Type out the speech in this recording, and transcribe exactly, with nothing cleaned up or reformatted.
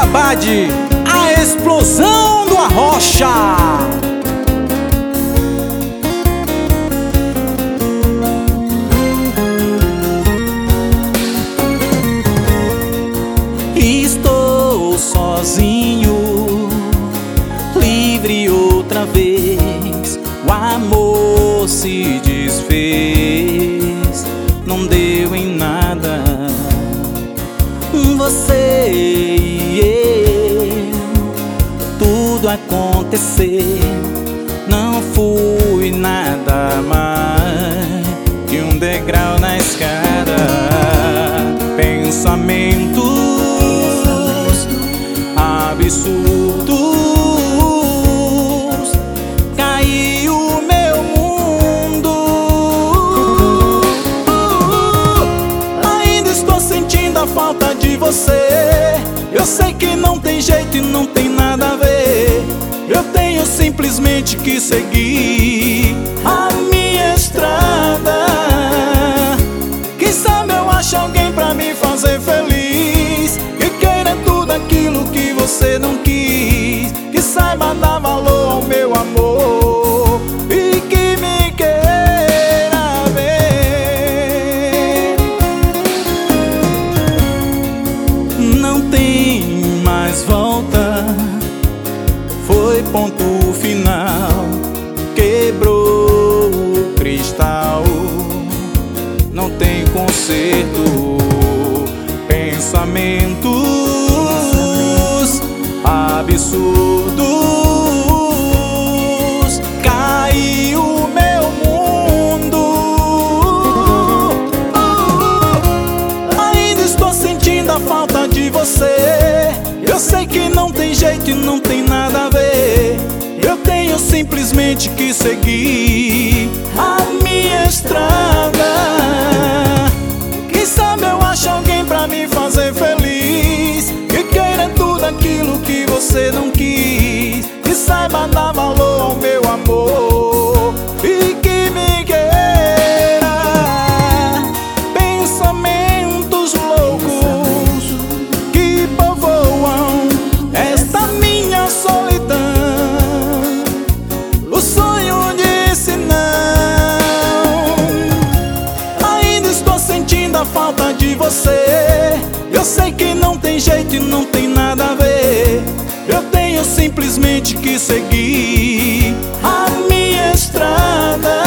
Abade, a explosão do Arrocha. Estou sozinho, livre outra vez. O amor se desfez, não deu em nada. Você e eu, tudo aconteceu. Não fui nada mais que um degrau na escada. Pensamentos absurdos, caiu meu mundo. Ainda estou sentindo a falta de você. Eu sei que não tem jeito e não tem nada a ver. Eu tenho simplesmente que seguir a minha estrada. Quem sabe eu acho alguém pra me fazer feliz, que queira tudo aquilo que você não quis, que saiba dar valor ao meu amor e que me queira ver. Não tem mais volta, foi ponto final, quebrou o cristal, não tem conserto. Pensamentos absurdos, caiu meu mundo. Ainda estou sentindo a falta de você. Eu sei que não tem jeito e não tem nada a ver. Eu tenho simplesmente que seguir a minha estrada. Quem sabe eu acho alguém pra me fazer feliz, que queira tudo aquilo que você não quis, que saiba dar valor ao meu amor e que me queira. Pensamentos loucos que povoam esta minha solidão. O sonho disse não. Ainda estou sentindo a falta de você. Eu sei que não tem jeito e não tem nada a ver. Eu tenho simplesmente que seguir a minha estrada.